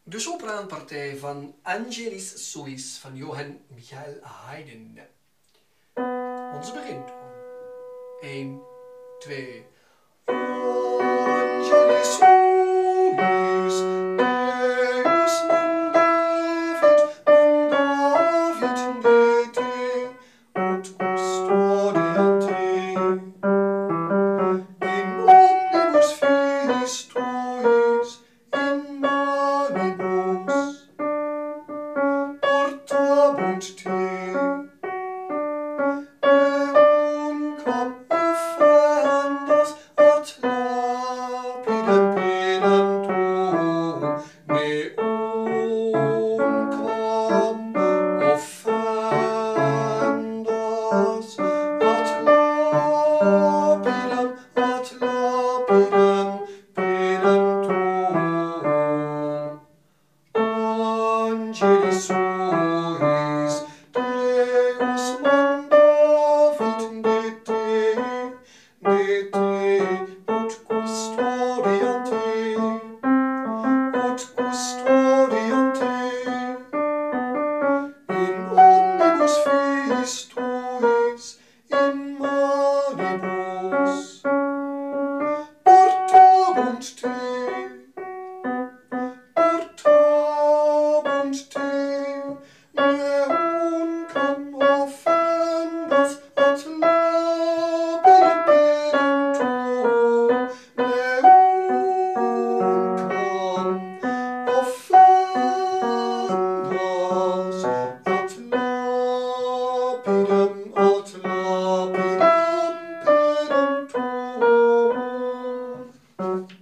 De sopraanpartij van Angelis Suis van Johann Michael Haydn. Onze begintoon. 1, 2. Angelis Suis, Deus non David dete, ut custodiant te. In omnibus filis tuis, in manibus, portabunt te. Eunquam offendas ad lapidem pedem tuum, meunquam offendas ad lapidem pedem tuum. Angelis suis, Deus mandavit dete, ut custodiant te, in omnibus filis tuis, in manibus, portabunt te. Portabunt te, neunquam offendas ad lapidem pedem tuum, neunquam offendas ad lapidem pedem tuum.